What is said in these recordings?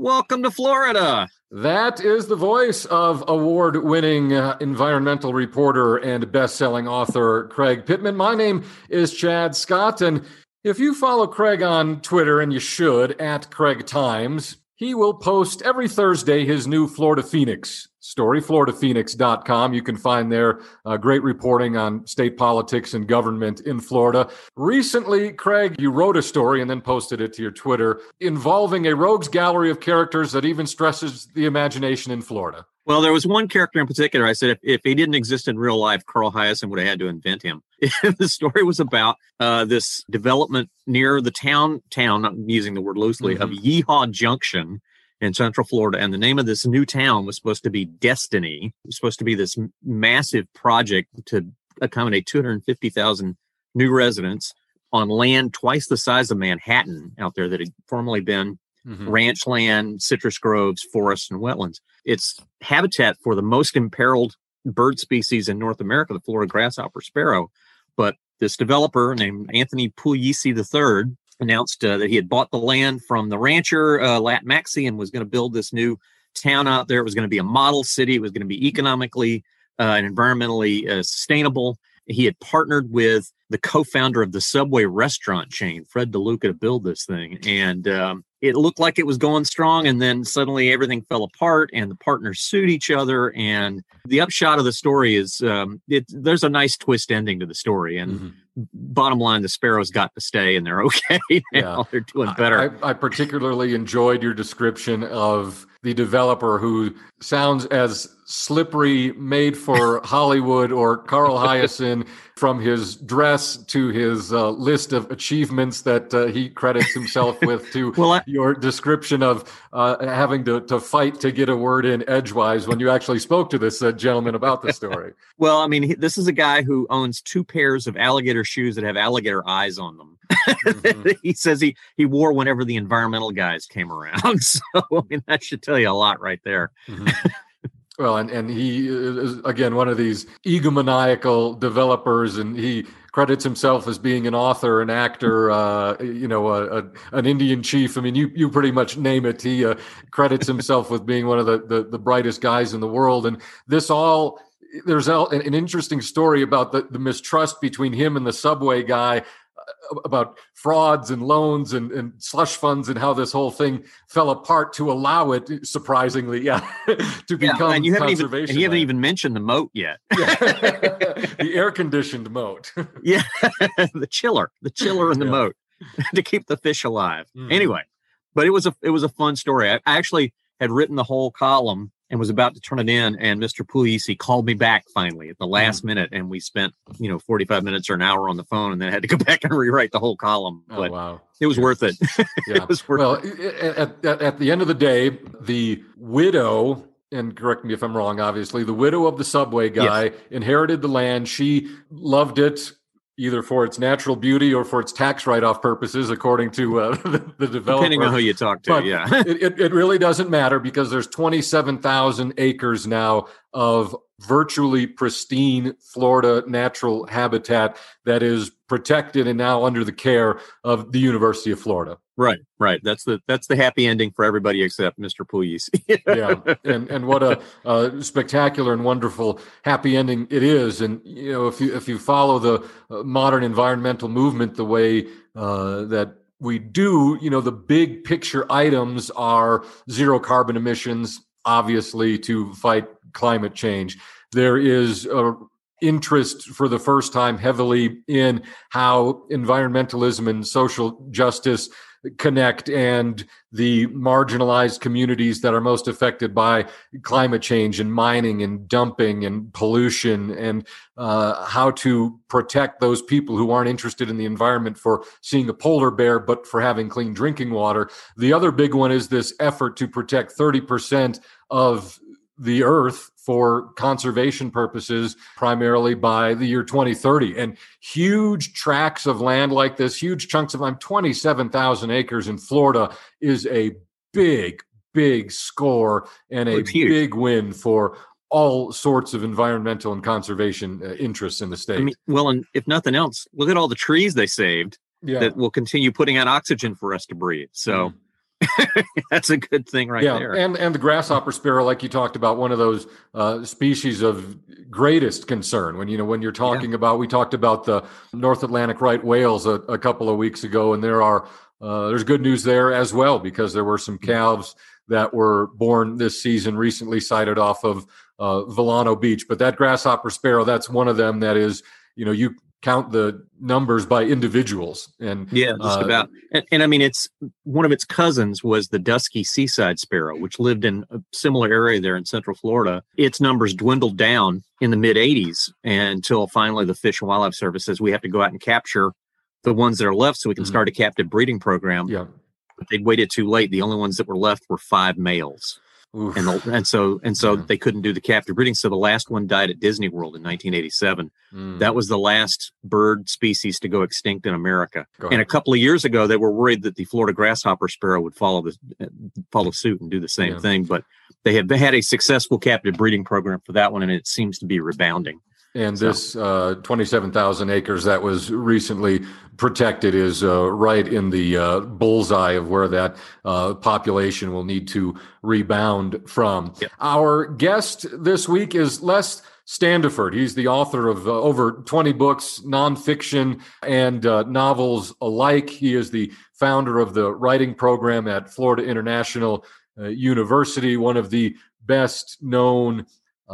Welcome to Florida. That is the voice of award-winning environmental reporter and best-selling author Craig Pittman. My name is Chad Scott, and if you follow Craig on Twitter, and you should, at Craig Times, he will post every Thursday his new Florida Phoenix story, floridaphoenix.com. You can find there great reporting on state politics and government in Florida. Recently, Craig, you wrote a story and then posted it to your Twitter involving a rogues gallery of characters that even stresses the imagination in Florida. Well, there was one character in particular. I said if he didn't exist in real life, Carl Hiaasen would have had to invent him. The story was about this development near the town, I'm using the word loosely, of Yeehaw Junction in Central Florida. And the name of this new town was supposed to be Destiny. It was supposed to be this massive project to accommodate 250,000 new residents on land twice the size of Manhattan out there that had formerly been ranch land, citrus groves, forests, and wetlands. It's habitat for the most imperiled bird species in North America, the Florida grasshopper sparrow. But this developer named Anthony Pugliese III announced that he had bought the land from the rancher, Lat Maxey, and was going to build this new town out there. It was going to be a model city. It was going to be economically and environmentally sustainable. He had partnered with the co-founder of the Subway restaurant chain, Fred DeLuca, to build this thing. And it looked like it was going strong. And then suddenly everything fell apart and the partners sued each other. And the upshot of the story is there's a nice twist ending to the story. And bottom line, the sparrows got to stay and they're okay now. Yeah. They're doing better. I particularly enjoyed your description of the developer who sounds as slippery, made for Hollywood or Carl Hiaasen, from his dress to his list of achievements that he credits himself with, to your description of having to fight to get a word in edgewise when you actually spoke to this gentleman about the story. Well, I mean, this is a guy who owns 2 pairs of alligator shoes that have alligator eyes on them. He says he wore whenever the environmental guys came around. So, I mean, that should tell you a lot right there. Well, and he is, again, one of these egomaniacal developers, and he credits himself as being an author, an actor, an Indian chief. I mean, you pretty much name it. He credits himself with being one of the brightest guys in the world. And there's an interesting story about the mistrust between him and the Subway guy, about frauds and loans and slush funds, and how this whole thing fell apart to allow it, surprisingly, to become and you conservation. You haven't even mentioned the moat yet. The air-conditioned moat. Yeah, the chiller in the moat to keep the fish alive. Anyway, but it was a fun story. I actually had written the whole column and was about to turn it in, and Mr. Pugliese called me back finally at the last minute, and we spent 45 minutes or an hour on the phone, and then had to go back and rewrite the whole column. But it was worth it. Yeah. It was worth it. At the end of the day, the widow, and correct me if I'm wrong, obviously, the widow of the Subway guy inherited the land. She loved it, either for its natural beauty or for its tax write-off purposes, according to the developer. Depending on who you talk to, but it really doesn't matter, because there's 27,000 acres now of virtually pristine Florida natural habitat that is protected and now under the care of the University of Florida. Right. That's the happy ending for everybody except Mr. Pugliese. And what a spectacular and wonderful happy ending it is. And if you follow the modern environmental movement the way that we do, the big picture items are zero carbon emissions, obviously, to fight climate change. There is a interest for the first time heavily in how environmentalism and social justice connect, and the marginalized communities that are most affected by climate change and mining and dumping and pollution, and how to protect those people who aren't interested in the environment for seeing a polar bear, but for having clean drinking water. The other big one is this effort to protect 30% of the earth for conservation purposes, primarily by the year 2030. And huge tracts of land like this, huge chunks of land, 27,000 acres in Florida is a big score and a big win for all sorts of environmental and conservation interests in the state. I mean, well, and if nothing else, look at all the trees they saved that will continue putting out oxygen for us to breathe. So That's a good thing right there. And the grasshopper sparrow, like you talked about, one of those species of greatest concern. When you're talking about, we talked about the North Atlantic right whales a couple of weeks ago, and there's good news there as well, because there were some calves that were born this season recently sighted off of Volano Beach. But that grasshopper sparrow, that's one of them that is, you count the numbers by individuals. And just about. And I mean, it's one of its cousins was the dusky seaside sparrow, which lived in a similar area there in Central Florida. Its numbers dwindled down in the mid 80s until finally the Fish and Wildlife Service says we have to go out and capture the ones that are left so we can start a captive breeding program. Yeah. But they'd waited too late. The only ones that were left were 5 males. And so they couldn't do the captive breeding. So the last one died at Disney World in 1987. That was the last bird species to go extinct in America. And a couple of years ago, they were worried that the Florida grasshopper sparrow would follow suit and do the same thing. But they had a successful captive breeding program for that one, and it seems to be rebounding. And this 27,000 acres that was recently protected is right in the bullseye of where that population will need to rebound from. Yep. Our guest this week is Les Standiford. He's the author of over 20 books, nonfiction and novels alike. He is the founder of the writing program at Florida International University, one of the best known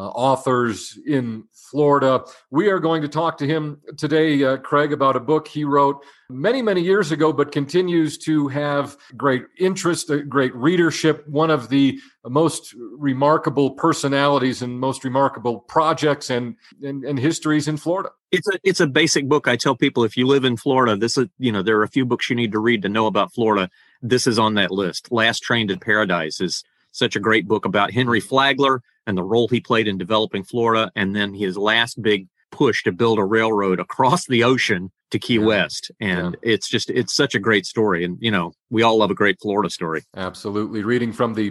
authors in Florida. We are going to talk to him today, Craig, about a book he wrote many, many years ago, but continues to have great interest, great readership, one of the most remarkable personalities and most remarkable projects and histories in Florida. It's a basic book. I tell people, if you live in Florida, there are a few books you need to read to know about Florida. This is on that list. Last Train to Paradise is such a great book about Henry Flagler and the role he played in developing Florida, and then his last big push to build a railroad across the ocean to Key West. And it's such a great story. And, we all love a great Florida story. Absolutely. Reading from the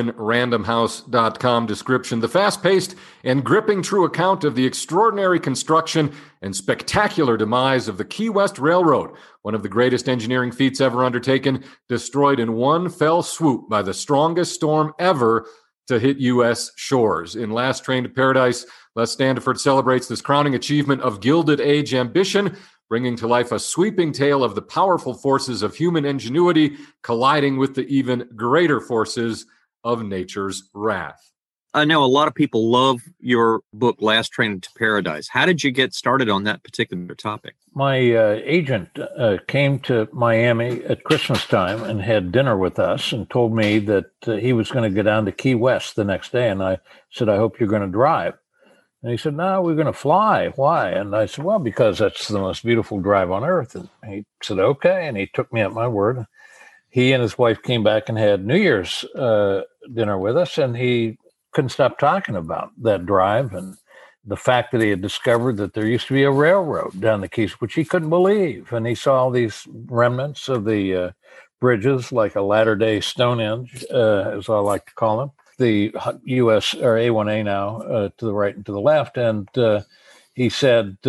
penguinrandomhouse.com description, the fast-paced and gripping true account of the extraordinary construction and spectacular demise of the Key West Railroad, one of the greatest engineering feats ever undertaken, destroyed in one fell swoop by the strongest storm ever to hit U.S. shores. In Last Train to Paradise, Les Standiford celebrates this crowning achievement of Gilded Age ambition, bringing to life a sweeping tale of the powerful forces of human ingenuity colliding with the even greater forces of nature's wrath. I know a lot of people love your book, Last Train to Paradise. How did you get started on that particular topic? My agent came to Miami at Christmas time and had dinner with us and told me that he was going to go down to Key West the next day. And I said, I hope you're going to drive. And he said, no, we're going to fly. Why? And I said, well, because that's the most beautiful drive on earth. And he said, okay. And he took me at my word. He and his wife came back and had New Year's dinner with us, and he couldn't stop talking about that drive and the fact that he had discovered that there used to be a railroad down the Keys, which he couldn't believe. And he saw all these remnants of the bridges, like a latter-day Stonehenge, as I like to call them, the U.S. or A1A now to the right and to the left. And he said,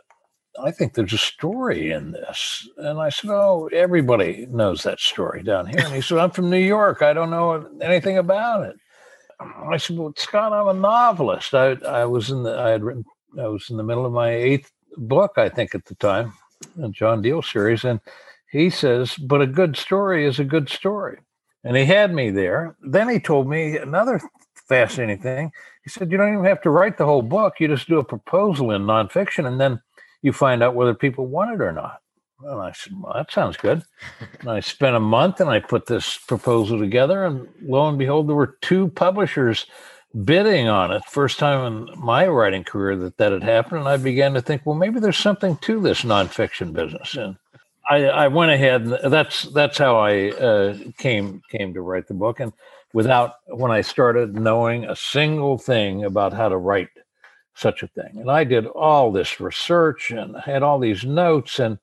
I think there's a story in this. And I said, oh, everybody knows that story down here. And he said, I'm from New York. I don't know anything about it. I said, well, Scott, I'm a novelist. I was in the middle of my 8th book, I think, at the time, a John Diehl series. And he says, but a good story is a good story. And he had me there. Then he told me another fascinating thing. He said, you don't even have to write the whole book. You just do a proposal in nonfiction, and then you find out whether people want it or not. Well, I said, well, that sounds good. And I spent a month and I put this proposal together, and lo and behold, there were 2 publishers bidding on it. First time in my writing career that had happened. And I began to think, well, maybe there's something to this nonfiction business. And I went ahead, and that's how I came to write the book. And when I started knowing a single thing about how to write such a thing. And I did all this research and had all these notes, and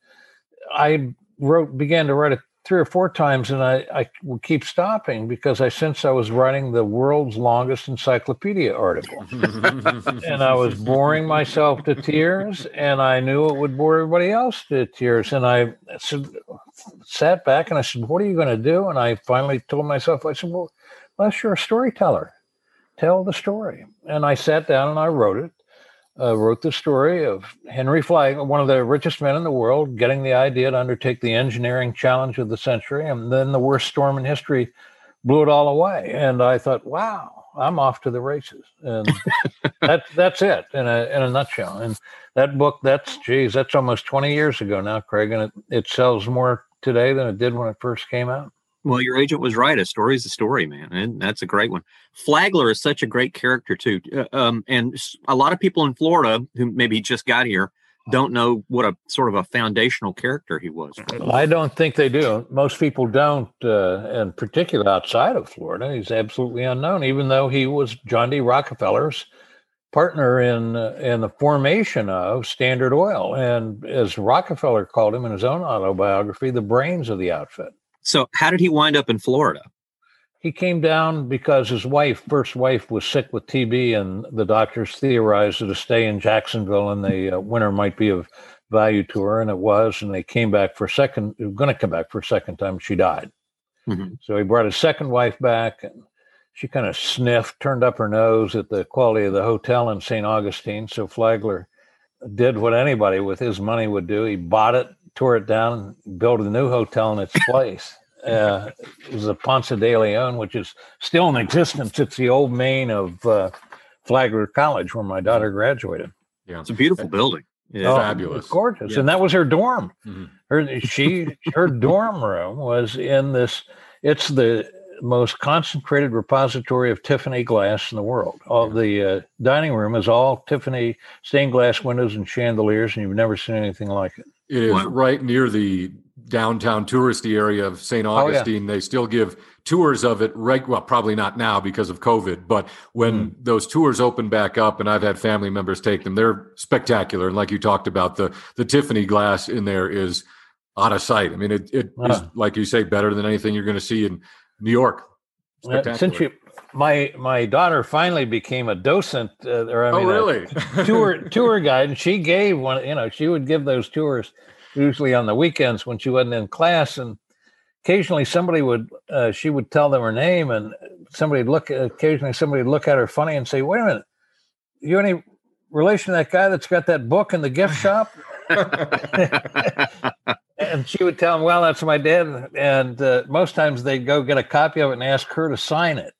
I began to write it 3 or 4 times, and I would keep stopping because I sensed I was writing the world's longest encyclopedia article. And I was boring myself to tears, and I knew it would bore everybody else to tears. And I said, sat back and I said, what are you going to do? And I finally told myself, I said, well, unless you're a storyteller, tell the story. And I sat down and I wrote it. Wrote the story of Henry Flagler, one of the richest men in the world, getting the idea to undertake the engineering challenge of the century. And then the worst storm in history blew it all away. And I thought, wow, I'm off to the races. And that's it in a nutshell. And that book, that's almost 20 years ago now, Craig. And it sells more today than it did when it first came out. Well, your agent was right. A story's a story, man. And that's a great one. Flagler is such a great character, too. And a lot of people in Florida who maybe just got here don't know what a sort of a foundational character he was. I don't think they do. Most people don't, and particularly outside of Florida. He's absolutely unknown, even though he was John D. Rockefeller's partner in the formation of Standard Oil. And as Rockefeller called him in his own autobiography, the brains of the outfit. So how did he wind up in Florida? He came down because his first wife, was sick with TB, and the doctors theorized that a stay in Jacksonville in the winter might be of value to her, and it was. And they came back for a second. They were going to come back for a second time. She died. Mm-hmm. So he brought his second wife back, and she kind of sniffed, turned up her nose at the quality of the hotel in St. Augustine. So Flagler did what anybody with his money would do. He bought it, tore it down, and built a new hotel in its place. It was the Ponce de Leon, which is still in existence. It's the old main of Flagler College, where my daughter graduated. Yeah, it's a beautiful building. Yeah, fabulous, gorgeous, yeah. And that was her dorm. Mm-hmm. Her dorm room was in this. It's the most concentrated repository of Tiffany glass in the world. All the dining room is all Tiffany stained glass windows and chandeliers, and you've never seen anything like it. It is right near the downtown touristy area of St. Augustine. Oh, yeah. They still give tours of it, well, probably not now because of COVID, but when those tours open back up, and I've had family members take them, they're spectacular. And like you talked about, the Tiffany glass in there is out of sight. I mean, it is, like you say, better than anything you're going to see in New York. Since my daughter finally became a docent, really? tour guide, and she gave one. She would give those tours usually on the weekends when she wasn't in class, and occasionally she would tell them her name, and somebody would look at her funny and say, "Wait a minute, you any relation to that guy that's got that book in the gift shop?" And she would tell him, "Well, that's my dad." And most times they'd go get a copy of it and ask her to sign it.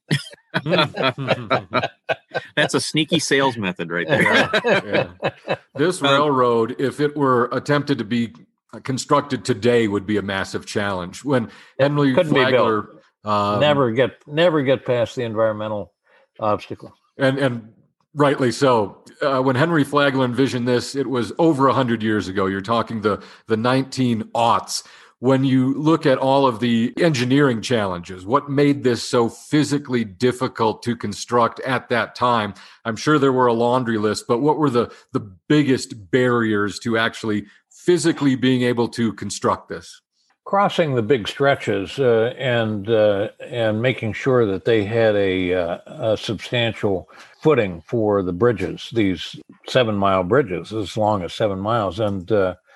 That's a sneaky sales method right there. Yeah. This railroad, if it were attempted to be constructed today, would be a massive challenge. When Henry Flagler never get past the environmental obstacle, and rightly so. When Henry Flagler envisioned this, it was over 100 years ago. You're talking the 1900s. When you look at all of the engineering challenges, what made this so physically difficult to construct at that time? I'm sure there were a laundry list, but what were the biggest barriers to actually physically being able to construct this? Crossing the big stretches and making sure that they had a substantial footing for the bridges, these 7-mile bridges, as long as 7 miles. And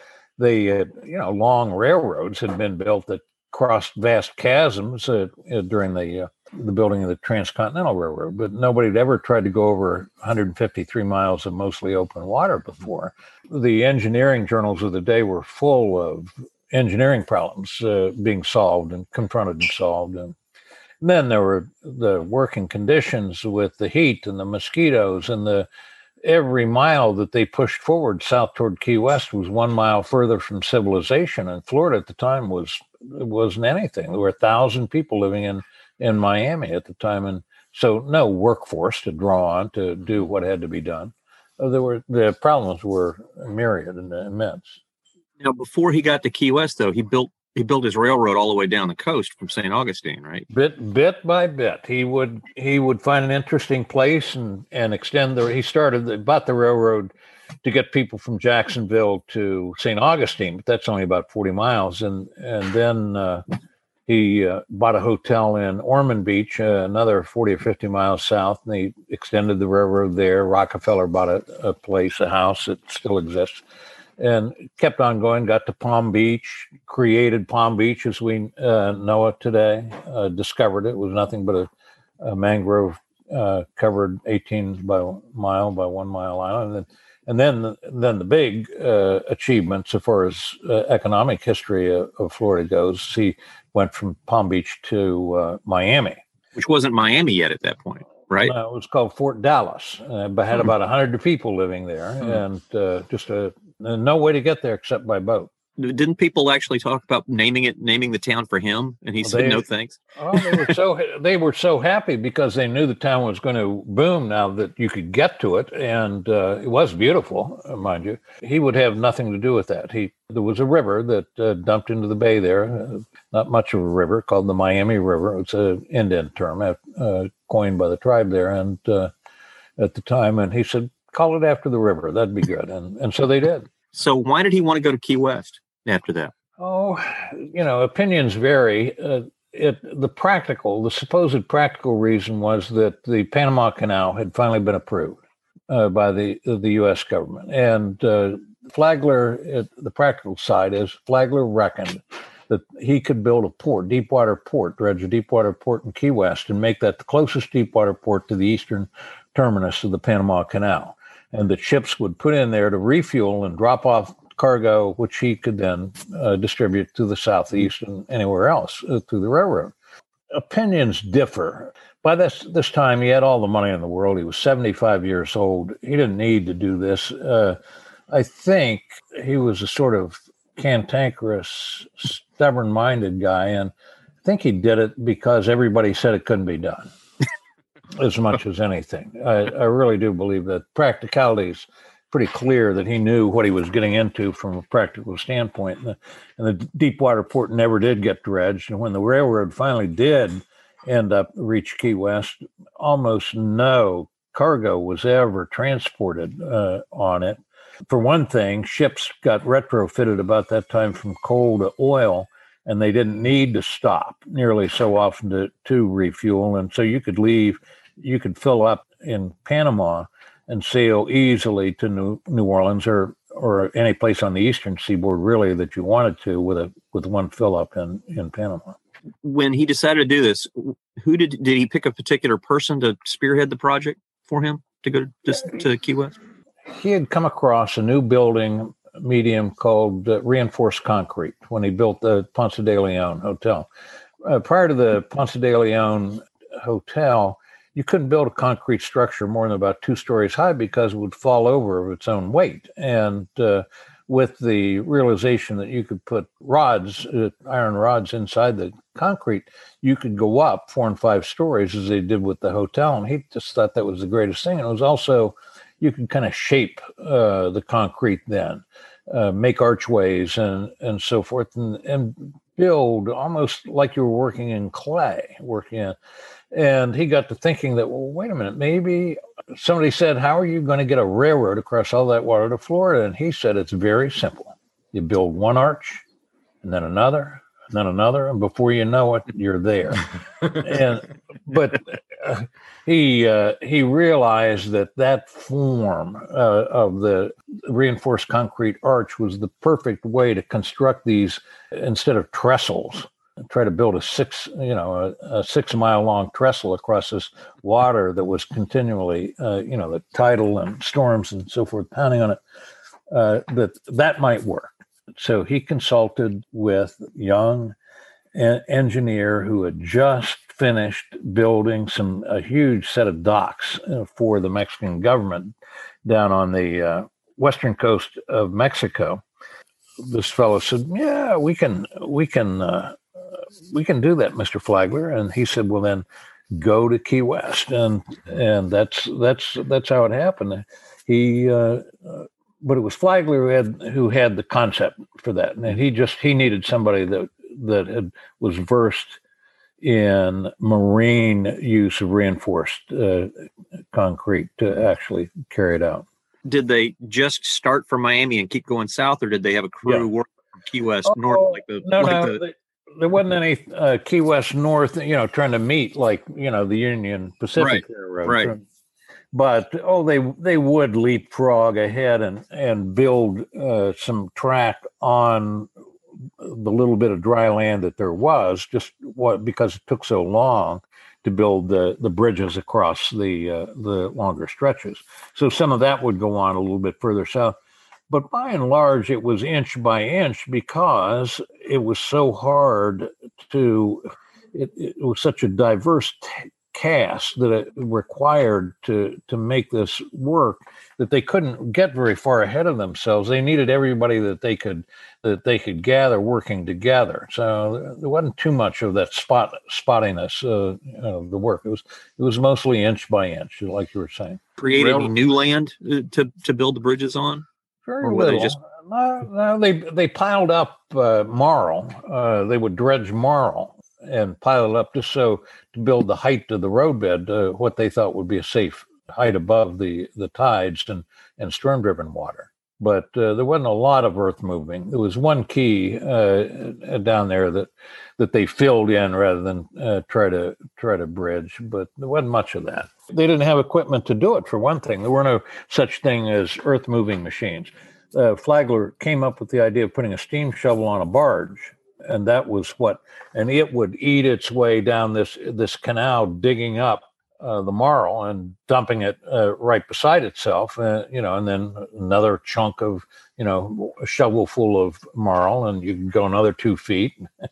long railroads had been built that crossed vast chasms during the building of the Transcontinental Railroad, but nobody had ever tried to go over 153 miles of mostly open water before. The engineering journals of the day were full of engineering problems being solved and confronted and solved. And then there were the working conditions with the heat and the mosquitoes, and every mile that they pushed forward south toward Key West was 1 mile further from civilization. And Florida at the time wasn't anything. There were 1,000 people living in Miami at the time. And so no workforce to draw on to do what had to be done. The problems were myriad and immense. Now, before he got to Key West, though, he built his railroad all the way down the coast from St. Augustine, right? Bit by bit, he would find an interesting place and extend bought the railroad to get people from Jacksonville to St. Augustine, but that's only about 40 miles. And then he bought a hotel in Ormond Beach, another 40 or 50 miles south, and he extended the railroad there. Rockefeller bought a house that still exists. and kept on going, got to Palm Beach, created Palm Beach as we know it today, discovered it. It was nothing but a mangrove covered 18 by 1 mile island. And then the big achievements as far as economic history of Florida goes, he went from Palm Beach to Miami. Which wasn't Miami yet at that point, right? It was called Fort Dallas, but had about 100 people living there, and just no way to get there except by boat. Didn't people actually talk about naming the town for him? And he said, no, thanks. They were so happy because they knew the town was going to boom now that you could get to it. And it was beautiful, mind you. He would have nothing to do with that. There was a river that dumped into the bay there, not much of a river, called the Miami River. It's an Indian term coined by the tribe there and at the time. And he said, call it after the river. That'd be good. And so they did. So why did he want to go to Key West after that? Oh, opinions vary. The supposed practical reason was that the Panama Canal had finally been approved by the U.S. government. And Flagler, the practical side is Flagler reckoned that he could build a deepwater port, dredge a deepwater port in Key West and make that the closest deepwater port to the eastern terminus of the Panama Canal. And that ships would put in there to refuel and drop off cargo, which he could then distribute to the southeast and anywhere else through the railroad. Opinions differ. By this time, he had all the money in the world. He was 75 years old. He didn't need to do this. I think he was a sort of cantankerous, stubborn-minded guy, and I think he did it because everybody said it couldn't be done. As much as anything. I really do believe that practicality is pretty clear that he knew what he was getting into from a practical standpoint. And the deepwater port never did get dredged. And when the railroad finally did reach Key West, almost no cargo was ever transported on it. For one thing, ships got retrofitted about that time from coal to oil, and they didn't need to stop nearly so often to refuel. And so you could fill up in Panama and sail easily to New Orleans or any place on the eastern seaboard, really, that you wanted to with one fill up in Panama. When he decided to do this, did he pick a particular person to spearhead the project for him to go to Key West? He had come across a new building medium called reinforced concrete when he built the Ponce de Leon Hotel. Prior to the Ponce de Leon Hotel, you couldn't build a concrete structure more than about 2 stories high because it would fall over of its own weight. And with the realization that you could put iron rods inside the concrete, you could go up 4 and 5 stories as they did with the hotel. And he just thought that was the greatest thing. And it was also, you could kind of shape the concrete then, make archways and so forth, and build almost like you were working in clay, And he got to thinking that, well, wait a minute, maybe somebody said, how are you going to get a railroad across all that water to Florida? And he said, it's very simple. You build one arch and then another, and before you know it, you're there. But he realized that form of the reinforced concrete arch was the perfect way to construct these instead of trestles. Try to build a 6 mile long trestle across this water that was continually, the tidal and storms and so forth pounding on it. That might work. So he consulted with a young engineer who had just finished building a huge set of docks for the Mexican government down on the western coast of Mexico. This fellow said, "Yeah, we can do that, Mr. Flagler." And he said, "Well, then go to Key West," and that's how it happened. But it was Flagler who had the concept for that, and he needed somebody that was versed in marine use of reinforced concrete to actually carry it out. Did they just start from Miami and keep going south, or did they have a crew work from Key West north? There wasn't any Key West north, trying to meet like the Union Pacific Railroad. Right. But they would leapfrog ahead and build some track on the little bit of dry land that there was, because it took so long to build the bridges across the longer stretches. So some of that would go on a little bit further south. But by and large, it was inch by inch because it was so hard it was such a diverse cast that it required to make this work, that they couldn't get very far ahead of themselves. They needed everybody that they could gather working together. So there wasn't too much of that spottiness of the work. It was mostly inch by inch, like you were saying. Create any new land to build the bridges on? Very little. No, they piled up marl. They would dredge marl and pile it up just so to build the height of the roadbed, what they thought would be a safe height above the tides and storm-driven water. But there wasn't a lot of earth moving. There was one key down there that they filled in rather than try to bridge, but there wasn't much of that. They didn't have equipment to do it, for one thing. There were no such thing as earth-moving machines. Flagler came up with the idea of putting a steam shovel on a barge, and that was and it would eat its way down this canal, digging up the marl and dumping it right beside itself, and then another chunk of, a shovel full of marl, and you could go another 2 feet,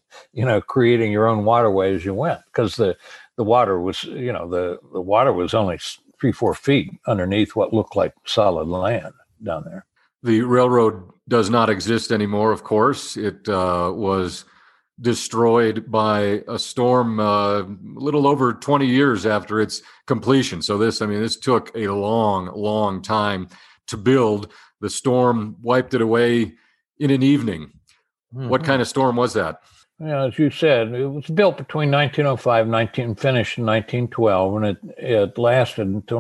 creating your own waterway as you went, because the water was, the water was only 3-4 feet underneath what looked like solid land down there. The railroad does not exist anymore, of course. It was destroyed by a storm a little over 20 years after its completion. So this took a long, long time to build. The storm wiped it away in an evening. Mm-hmm. What kind of storm was that? Yeah, as you said, it was built between 1905 and finished in 1912, and it lasted until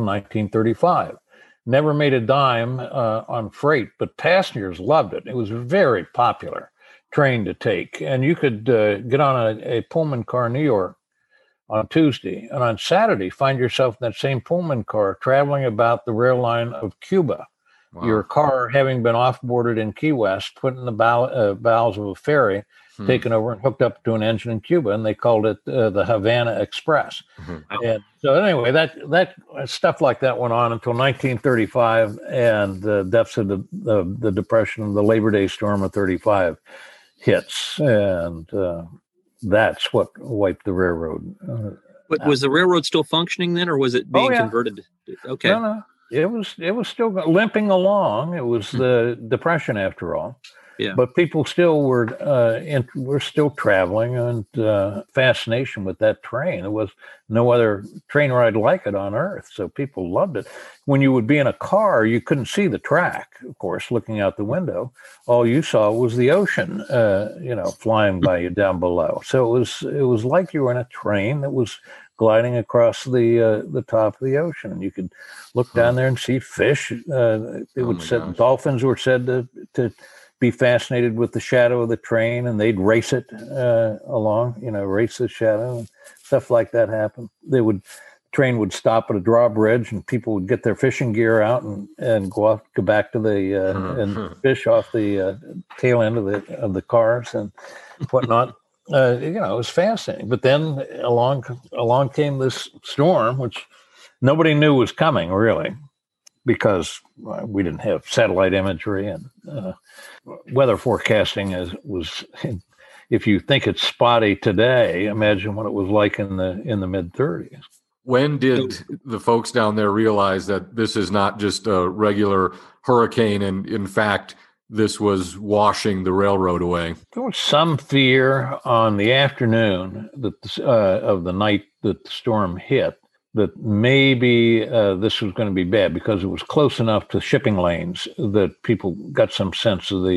1935. Never made a dime on freight, but passengers loved it. It was very popular train to take. And you could get on a Pullman car in New York on Tuesday, and on Saturday find yourself in that same Pullman car traveling about the rail line of Cuba. Wow. Your car having been offboarded in Key West, put in the bowels of a ferry, taken over and hooked up to an engine in Cuba, and they called it the Havana Express. Mm-hmm. And so anyway, that stuff like that went on until 1935, and the depths of the Depression of the Labor Day storm of 35 hits, and that's what wiped the railroad. But was the railroad still functioning then, or was it being converted? Okay. No. It was still limping along. It was the Depression, after all. Yeah. But people still were still traveling, and fascination with that train. There was no other train ride like it on Earth, so people loved it. When you would be in a car, you couldn't see the track, of course, looking out the window. All you saw was the ocean, flying by you down below. So it was like you were in a train that was gliding across the top of the ocean, and you could look down there and see fish. Dolphins were said to be fascinated with the shadow of the train, and they'd race it along, race the shadow, and stuff like that happened. Train would stop at a drawbridge, and people would get their fishing gear out and go back to and fish off the tail end of the cars and whatnot. It was fascinating. But then along came this storm, which nobody knew was coming, really, because we didn't have satellite imagery, and weather forecasting was. If you think it's spotty today, imagine what it was like in the mid-30s. When did the folks down there realize that this is not just a regular hurricane, and in fact, this was washing the railroad away? There was some fear on the afternoon of the night that the storm hit, that maybe this was going to be bad, because it was close enough to shipping lanes that people got some sense of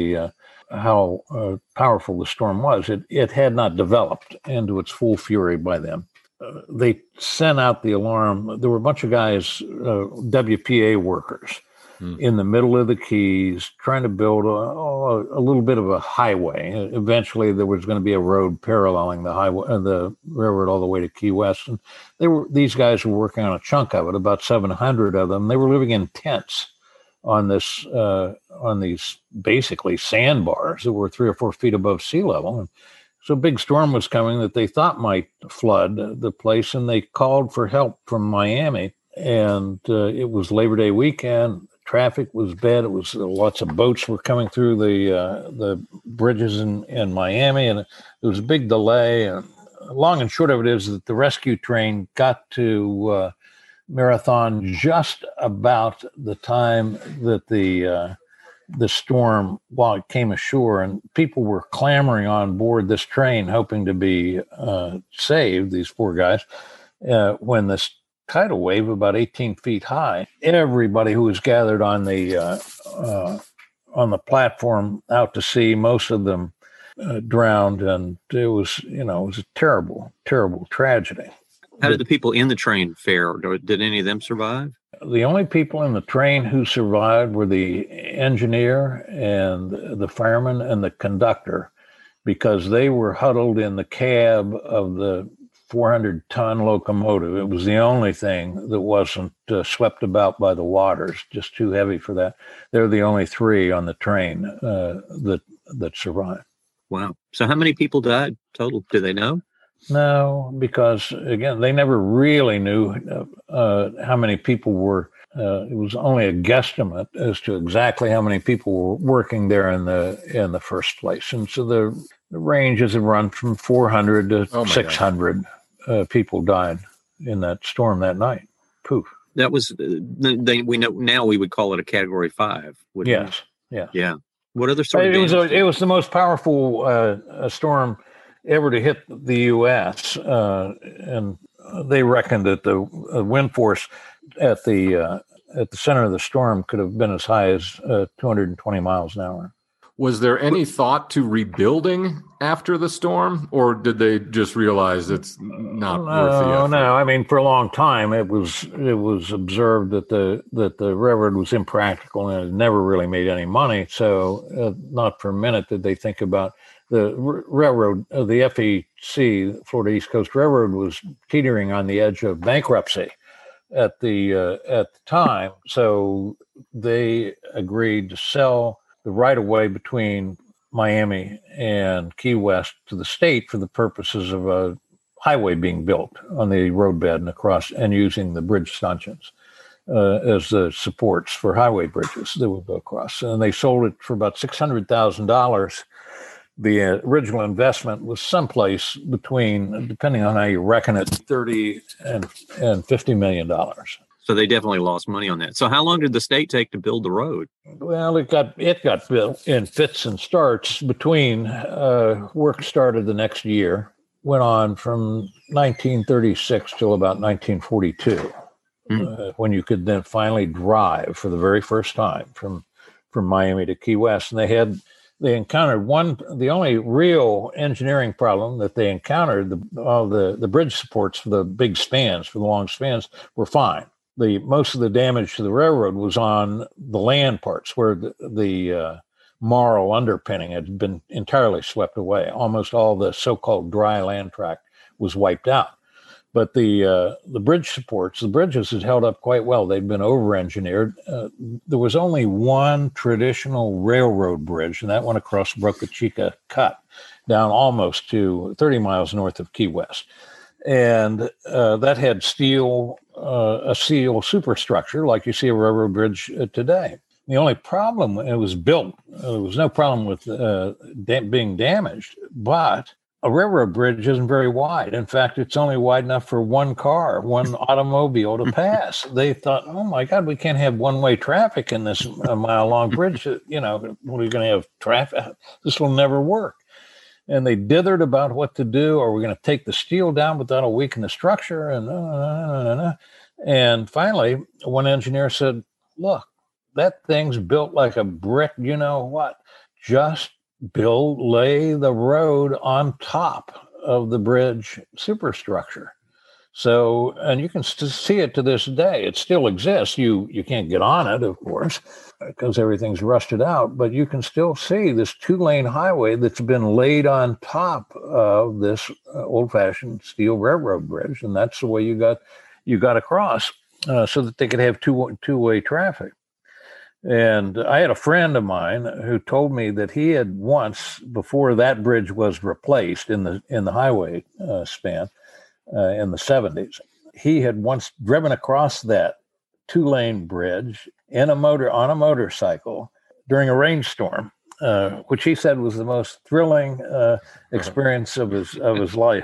how powerful the storm was. It had not developed into its full fury by then. They sent out the alarm. There were a bunch of guys, WPA workers, in the middle of the Keys, trying to build a little bit of a highway. Eventually, there was going to be a road paralleling the highway, the railroad all the way to Key West. And these guys were working on a chunk of it, about 700 of them. They were living in tents on these basically sandbars that were 3 or 4 feet above sea level. And so a big storm was coming that they thought might flood the place, and they called for help from Miami. And it was Labor Day weekend. Traffic was bad. It was lots of boats were coming through the bridges in Miami, and there was a big delay. And long and short of it is that the rescue train got to Marathon just about the time that the storm, while it came ashore, and people were clamoring on board this train, hoping to be saved. These poor guys, when this tidal wave about 18 feet high, everybody who was gathered on the platform out to sea, most of them drowned, and it was a terrible, terrible tragedy. How did the people in the train fare? Did any of them survive? The only people in the train who survived were the engineer and the fireman and the conductor, because they were huddled in the cab of the 400-ton locomotive. It was the only thing that wasn't swept about by the waters, just too heavy for that. They're the only 3 on the train that survived. Wow. So how many people died total? Do they know? No, because, again, they never really knew how many people were. It was only a guesstimate as to exactly how many people were working there in the first place. And so the ranges have run from 400 to 600 people died in that storm that night. Poof. That was, we know now we would call it a Category 5. Yes. Yeah. What other sort of it was the most powerful storm ever to hit the U.S. And they reckoned that the wind force at the center of the storm could have been as high as 220 miles an hour. Was there any thought to rebuilding after the storm, or did they just realize it's not worth the effort? No. I mean, for a long time, it was observed that the railroad was impractical and it never really made any money. So, not for a minute did they think about the railroad. The FEC, Florida East Coast Railroad, was teetering on the edge of bankruptcy at the time. So they agreed to sell the right-of-way between Miami and Key West to the state for the purposes of a highway being built on the roadbed and across, and using the bridge stanchions as the supports for highway bridges that would go across. And they sold it for about $600,000. The original investment was someplace between, depending on how you reckon it, $30 and $50 million. So they definitely lost money on that. So how long did the state take to build the road? Well, it got built in fits and starts. Between work started the next year, went on from 1936 till about 1942, when you could then finally drive for the very first time from Miami to Key West. And they encountered the only real engineering problem that they encountered. All the bridge supports for the big spans, for the long spans, were fine. Most of the damage to the railroad was on the land parts, where the marl underpinning had been entirely swept away. Almost all the so-called dry land tract was wiped out. But the bridge supports, the bridges had held up quite well. They'd been over-engineered. There was only one traditional railroad bridge, and that went across Boca Chica Cut, down almost to 30 miles north of Key West. And that had a steel superstructure like you see a railroad bridge today. The only problem, it was built, there was no problem with being damaged, but a railroad bridge isn't very wide. In fact, it's only wide enough for one automobile to pass. They thought, oh my God, we can't have one-way traffic in this mile-long bridge. We're going to have traffic. This will never work. And they dithered about what to do. Are we going to take the steel down, but that'll weaken the structure? And finally, one engineer said, look, that thing's built like a brick. You know what? Just lay the road on top of the bridge superstructure. So, and you can see it to this day. It still exists. You can't get on it, of course, because everything's rusted out, but you can still see this 2-lane highway that's been laid on top of this old-fashioned steel railroad bridge, and that's the way you got across, so that they could have two-way traffic. And I had a friend of mine who told me that he had once, before that bridge was replaced in the highway span in the 70s, he had once driven across that 2-lane bridge on a motorcycle during a rainstorm, which he said was the most thrilling experience of his life.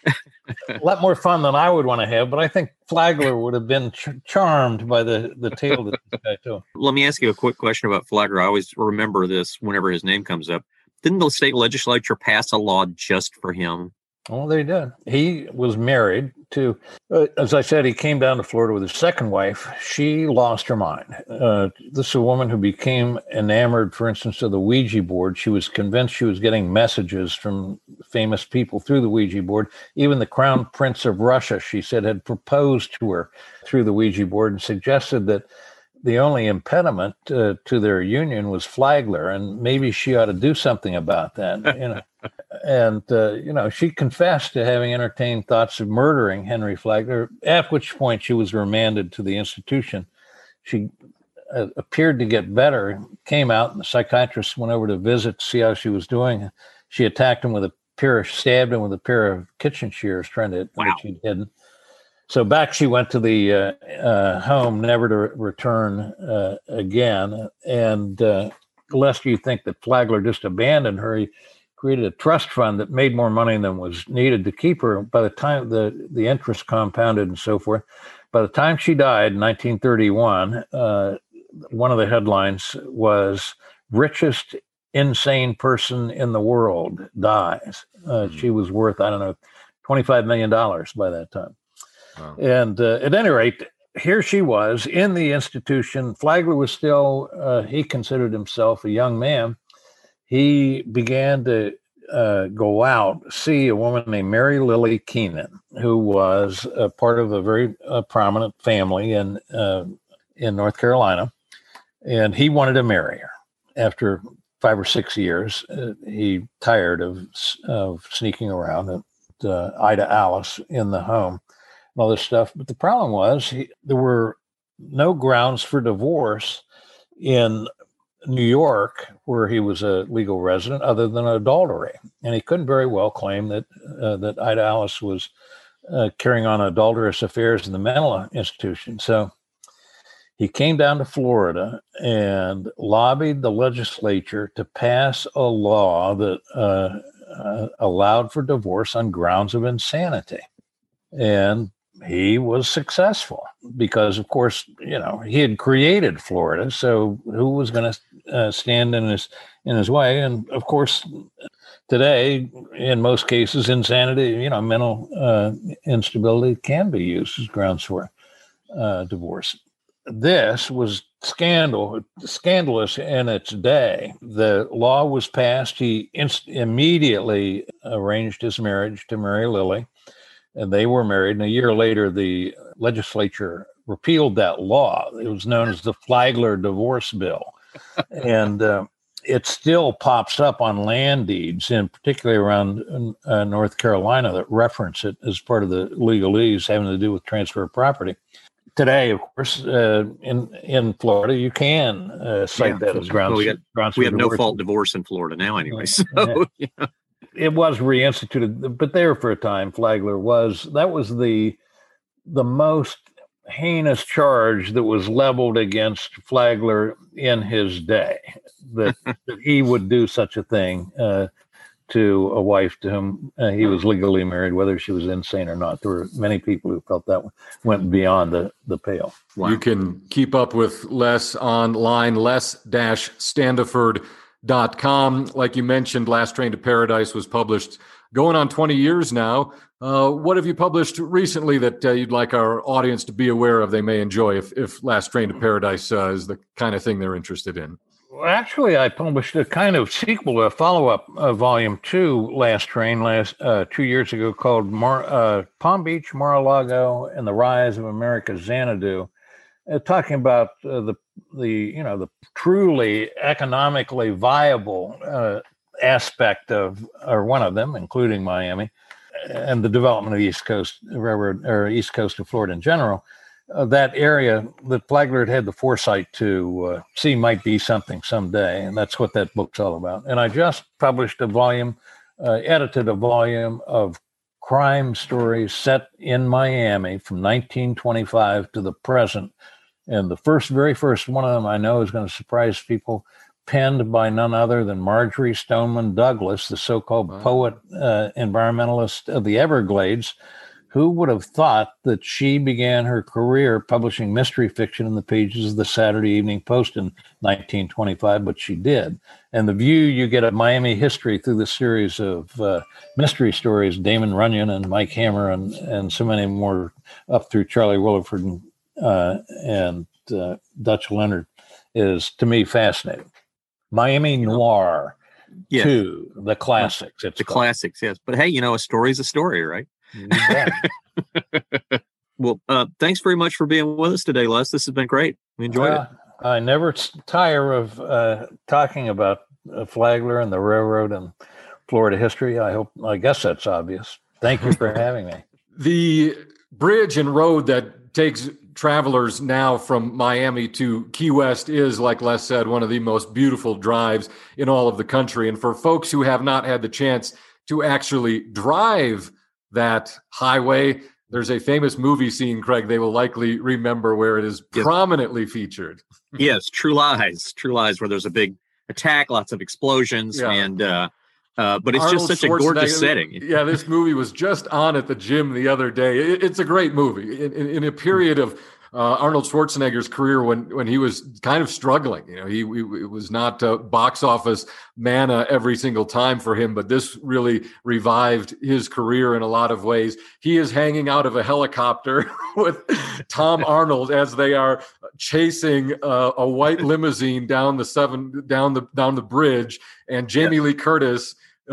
A lot more fun than I would want to have, but I think Flagler would have been charmed by the tale that this guy told. Let me ask you a quick question about Flagler. I always remember this whenever his name comes up. Didn't the state legislature pass a law just for him? Oh, they did. He was married to, as I said, he came down to Florida with his second wife. She lost her mind. This is a woman who became enamored, for instance, of the Ouija board. She was convinced she was getting messages from famous people through the Ouija board. Even the Crown Prince of Russia, she said, had proposed to her through the Ouija board and suggested that the only impediment to their union was Flagler, and maybe she ought to do something about that. And she confessed to having entertained thoughts of murdering Henry Flagler, at which point she was remanded to the institution. She appeared to get better, came out, and the psychiatrist went over to visit to see how she was doing. She attacked him stabbed him with a pair of kitchen shears, which he'd hidden. So back she went to the home, never to return again. And lest you think that Flagler just abandoned her, he created a trust fund that made more money than was needed to keep her. By the time the interest compounded and so forth, by the time she died in 1931, one of the headlines was "Richest insane person in the world dies." She was worth, $25 million by that time. Wow. And at any rate, here she was in the institution. Flagler was still, he considered himself a young man. He began to go out, see a woman named Mary Lily Keenan, who was a part of a very prominent family in North Carolina. And he wanted to marry her. After 5 or 6 years, he tired of sneaking around at Ida Alice in the home. All this stuff. But the problem was there were no grounds for divorce in New York, where he was a legal resident, other than adultery. And he couldn't very well claim that Ida Alice was carrying on adulterous affairs in the mental institution. So he came down to Florida and lobbied the legislature to pass a law that allowed for divorce on grounds of insanity. And he was successful because, of course, he had created Florida. So who was going to stand in his way? And of course, today, in most cases, insanity, mental instability can be used as grounds for divorce. This was scandalous in its day. The law was passed. He immediately arranged his marriage to Mary Lily. And they were married. And a year later, the legislature repealed that law. It was known as the Flagler Divorce Bill. And it still pops up on land deeds, and particularly around North Carolina, that reference it as part of the legalese having to do with transfer of property. Today, of course, in Florida, you can cite that as grounds. We have no-fault divorce in Florida now anyway. So, yeah. It was reinstituted, but there for a time, Flagler that was the most heinous charge that was leveled against Flagler in his day, that he would do such a thing to a wife to whom he was legally married, whether she was insane or not. There were many people who felt that went beyond the pale. Wow. You can keep up with Les online, les-standiford.com. Like you mentioned, Last Train to Paradise was published going on 20 years now. What have you published recently that you'd like our audience to be aware of, they may enjoy if Last Train to Paradise is the kind of thing they're interested in? Actually, I published a kind of sequel, a follow-up, volume 2, Last Train, 2 years ago, called Palm Beach, Mar-a-Lago, and the Rise of America's Xanadu, talking about the truly economically viable aspect of, or one of them, including Miami, and the development of the East Coast Railroad, or East Coast of Florida in general. That area that Flagler had the foresight to see might be something someday, and that's what that book's all about. And I just published a volume, edited a volume of crime stories set in Miami from 1925 to the present. And the very first one of them I know is going to surprise people, penned by none other than Marjorie Stoneman Douglas, the so-called poet, environmentalist of the Everglades. Who would have thought that she began her career publishing mystery fiction in the pages of the Saturday Evening Post in 1925? But she did. And the view you get of Miami history through the series of mystery stories, Damon Runyon and Mike Hammer and so many more, up through Charlie Willeford and Dutch Leonard, is, to me, fascinating. Miami Noir, yes. 2, the classics. The classics, yes. But hey, a story's a story, right? Well, thanks very much for being with us today, Les. This has been great. We enjoyed it. I never tire of talking about Flagler and the railroad and Florida history. I guess that's obvious. Thank you for having me. The bridge and road that takes travelers now from Miami to Key West is, like Les said, one of the most beautiful drives in all of the country. And for folks who have not had the chance to actually drive that highway, there's a famous movie scene, Craig, they will likely remember, where it is prominently featured. Yes, True Lies, where there's a big attack, lots of explosions, and but it's just such a gorgeous setting. Yeah, this movie was just on at the gym the other day. It's a great movie. In a period of Arnold Schwarzenegger's career when he was kind of struggling. He was not box office manna every single time for him, but this really revived his career in a lot of ways. He is hanging out of a helicopter with Tom Arnold as they are chasing a white limousine down the bridge, and Jamie Lee Curtis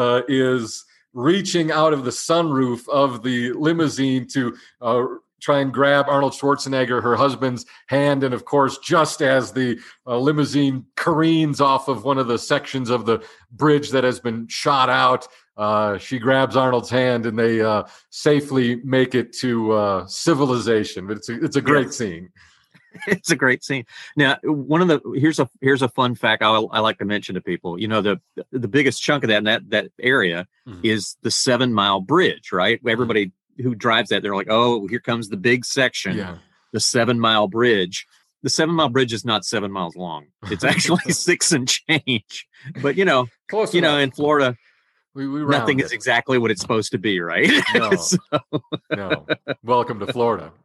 is reaching out of the sunroof of the limousine to try and grab Arnold Schwarzenegger, her husband's hand. And of course, just as the limousine careens off of one of the sections of the bridge that has been shot out, she grabs Arnold's hand and they safely make it to civilization. But it's a great scene. It's a great scene. Now, here's a fun fact I like to mention to people. The biggest chunk of that area is the 7 Mile Bridge, right? Everybody who drives that, they're like, oh, here comes the big section, the 7 Mile Bridge. The 7 Mile Bridge is not 7 miles long. It's actually 6 and change. But close enough. In Florida, we nothing is exactly what it's supposed to be, right? No. No. Welcome to Florida.